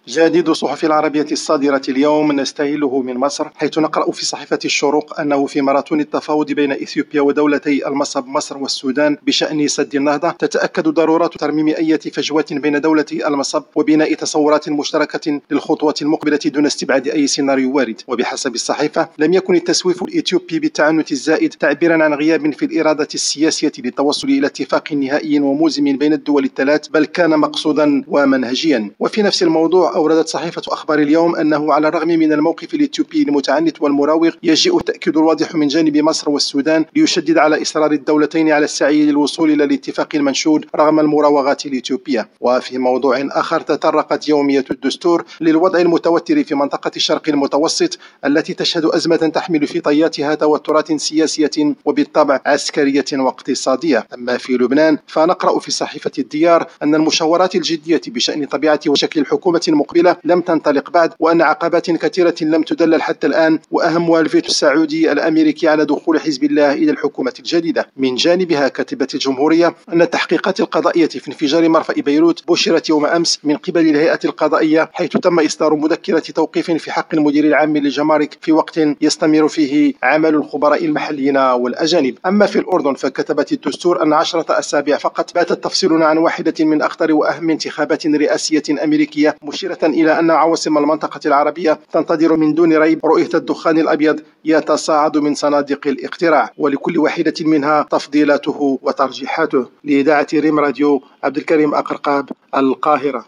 جديد الصحف العربية الصادرة اليوم نستهله من مصر، حيث نقرأ في صحيفة الشروق أنه في ماراثون التفاوض بين إثيوبيا ودولتي المصب مصر والسودان بشأن سد النهضة، تتأكد ضرورة ترميم أي فجوة بين دولتي المصب وبناء تصورات مشتركة للخطوة المقبلة دون استبعاد أي سيناريو وارد. وبحسب الصحيفة لم يكن التسويف الإثيوبي بالتعنت الزائد تعبيرا عن غياب في الإرادة السياسية للتوصل إلى اتفاق نهائي وموزم بين الدول الثلاث، بل كان مقصودا ومنهجيا. وفي نفس الموضوع أوردت صحيفة أخبار اليوم أنه على الرغم من الموقف الإثيوبي المتعنت والمراوغ، يجيء التأكيد الواضح من جانب مصر والسودان ليشدد على إصرار الدولتين على السعي للوصول إلى الاتفاق المنشود رغم المراوغات الإثيوبية. وفي موضوع آخر، تطرقت يومية الدستور للوضع المتوتر في منطقة الشرق المتوسط التي تشهد أزمة تحمل في طياتها توترات سياسية وبالطبع عسكرية واقتصادية. أما في لبنان فنقرأ في صحيفة الديار أن المشاورات الجدية بشأن طبيعة وشكل الحكومة المقبلة لم تنطلق بعد، وأن عقبات كثيرة لم تدلل حتى الآن، وأهمها الفيتو السعودي الأمريكي على دخول حزب الله إلى الحكومة الجديدة. من جانبها كتبت الجمهورية أن التحقيقات القضائية في انفجار مرفأ بيروت بشرت يوم أمس من قبل الهيئة القضائية، حيث تم إصدار مذكرة توقيف في حق المدير العام للجمارك في وقت يستمر فيه عمل الخبراء المحليين والأجانب. أما في الأردن فكتبت الدستور أن 10 أسابيع فقط باتت تفصلنا عن واحدة من أخطر وأهم انتخابات رئاسية أمريكية، مشيرة إلى أن عواصم المنطقة العربية تنتظر من دون ريب رؤية الدخان الأبيض يتصاعد من صناديق الاقتراع، ولكل واحدة منها تفضيلاته وترجيحاته. لإذاعة ريم راديو، عبد الكريم أقرقاب، القاهرة.